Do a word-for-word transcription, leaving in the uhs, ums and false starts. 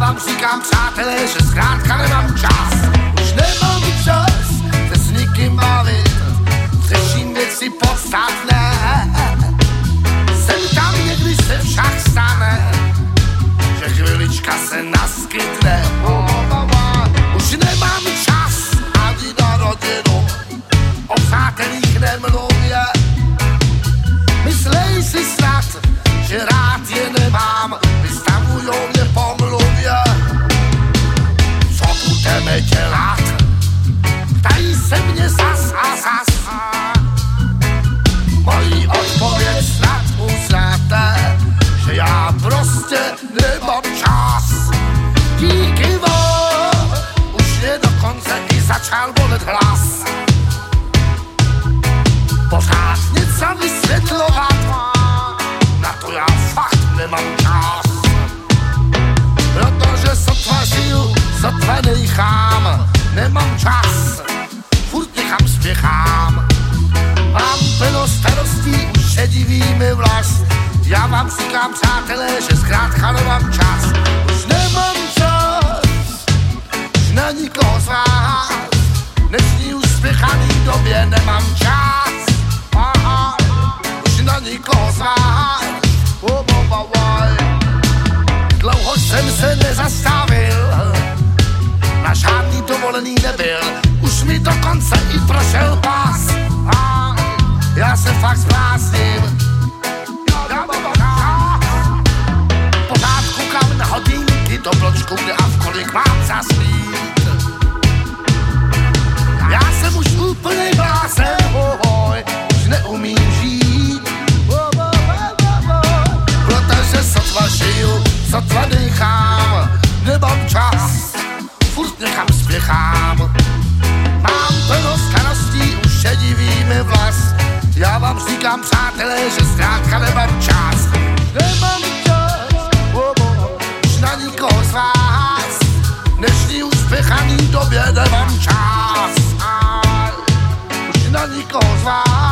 vám říkám, přátelé, že zkrátka nemám čas. Už nemám čas se s nikým bavit, řeším věci podstatné. Sem tam někdy se však stane, že chvilička se naskytne. Už nemám čas ani na rodinu, o přátelích nemluvě. Myslej si snad, že rád je nemám, vystavujou mě pomluvě. Co budeme dělat? Ptají se mě zas a zas. Mojí odpověď snad uznáte, že já prostě nemám čas. Díky vám, už mě dokonce i začal bolet hlas. Pořád něco vysvětlovat, na to já fakt nemám čas. Protože sotva žiju, sotva nechám, nemám čas, furt někam spěchám. Mám plno starostí, už šedivý mi vlas. Já vám říkám, přátelé, že zkrátka nemám čas. Už nemám čas, už na nikoho z vás. V dnešní uspěchaný době nemám čas. Aha, už na nikoho z vás. Oh, oh, oh, oh. Dlouho jsem se nezastavil, na žádný dovolený nebyl. Už mi dokonce i prošel pás. A já se fakt zblázním. Pořád koukám na hodinky do bločku, kde a v kolik mám zaspít. Já jsem už úplnej blázen, ohoj, už neumím žít. Protože sotva žiju, sotva dýchám, nemám čas, furt někam spěchám. Mám plno starostí, už šedivý mi vlas. Já vám říkám, přátelé, že zkrátka nemám čas. Nemám čas, už na nikoho z vás. V dnešní uspěchaný době nemám čas. Už na nikoho z vás.